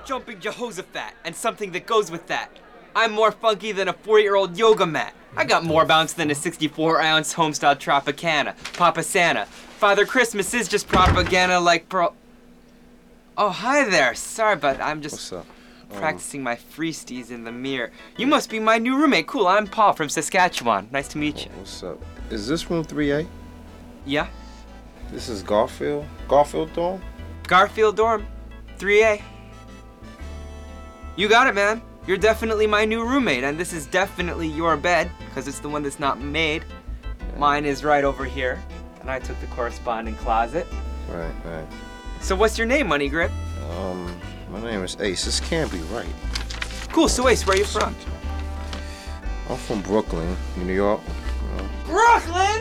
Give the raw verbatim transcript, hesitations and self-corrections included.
jumping Jehoshaphat, and something that goes with that. I'm more funky than a four-year-old yoga mat. I got more bounce than a sixty-four ounce homestyle Tropicana. Papa Santa. Father Christmas is just propaganda like pro... Oh, hi there. Sorry, but I'm just What's up? practicing um, my freesties in the mirror. You must be my new roommate. Cool, I'm Paul from Saskatchewan. Nice to meet you. What's up? Is this room three A? Yeah? This is Garfield? Garfield dorm? Garfield dorm, three A. You got it, man. You're definitely my new roommate, and this is definitely your bed, because it's the one that's not made. Yeah. Mine is right over here, and I took the corresponding closet. Right, right. So what's your name, Money Grip? Um, my name is Ace. This can't be right. Cool, so Ace, where are you from? I'm from Brooklyn, New York. You know. Brooklyn?